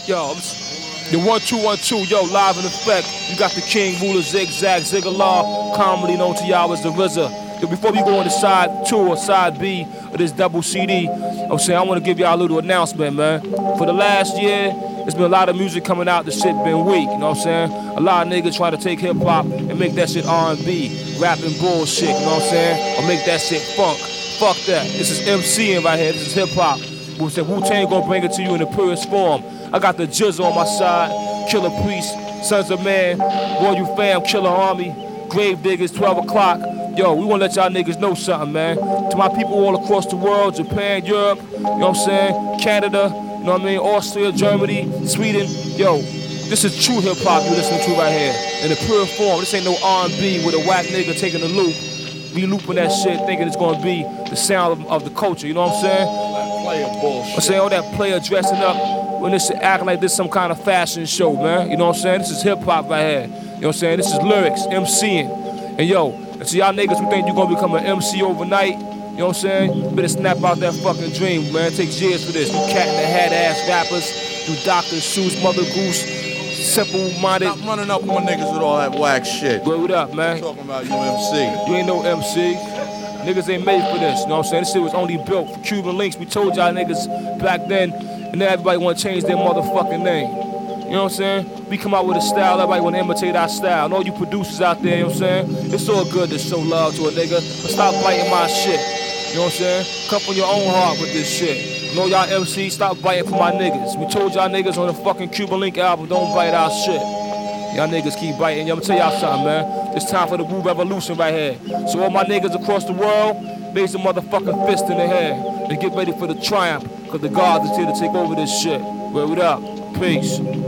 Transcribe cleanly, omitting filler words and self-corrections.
Yo, the 1212, yo, live in effect. You got the King, Ruler, Zigzag, Ziggalar, commonly known to y'all as the RZA. Yo, before we go on to side 2 or side B of this double CD, I'm saying I want to give y'all a little announcement, man. For the last year, there's been a lot of music coming out. The shit been weak, you know what I'm saying? A lot of niggas try to take hip hop and make that shit R&B, rapping bullshit, you know what I'm saying? Or make that shit funk. Fuck that. This is MCing right here. This is hip hop. Wu-Tang gonna bring it to you in the purest form. I got the Jizz on my side, Killer Priest, Sons of Man, Royal Fam, Killer Army, Grave Diggers, 12 o'clock. Yo, we wanna let y'all niggas know something, man. To my people all across the world, Japan, Europe, you know what I'm saying, Canada, you know what I mean, Austria, Germany, Sweden. Yo, this is true hip hop you listening to right here. In the pure form. This ain't no R&B with a whack nigga taking a loop. Me looping that shit, thinking it's gonna be the sound of the culture, you know what I'm saying? Player bullshit. I'm saying all that player dressing up when this shit acting like this some kind of fashion show, man. You know what I'm saying? This is hip hop right here. You know what I'm saying? This is lyrics, MCing. And yo, and to y'all niggas who think you're gonna become an MC overnight, you know what I'm saying? You better snap out that fucking dream, man. It takes years for this. You cat in the hat ass rappers, you Dr. Seuss, Mother Goose, simple-minded. Stop running up on niggas with all that whack shit. Word up, man. I'm talking about you MC. You ain't no MC. Niggas ain't made for this, you know what I'm saying? This shit was only built for Cuban links. We told y'all niggas back then, and now everybody wanna change their motherfucking name. You know what I'm saying? We come out with a style, everybody wanna imitate our style. And all you producers out there, you know what I'm saying? It's all good to show love to a nigga, but stop biting my shit. You know what I'm saying? Come from your own heart with this shit. Know y'all MCs, stop biting for my niggas. We told y'all niggas on the fucking Cuban Link album, don't bite our shit. Y'all niggas keep biting. Y'all, I'ma tell y'all something, man. It's time for the Wu Revolution right here. So all my niggas across the world, raise the motherfucking fist in the air and get ready for the triumph, cause the gods is here to take over this shit. Word up. Peace.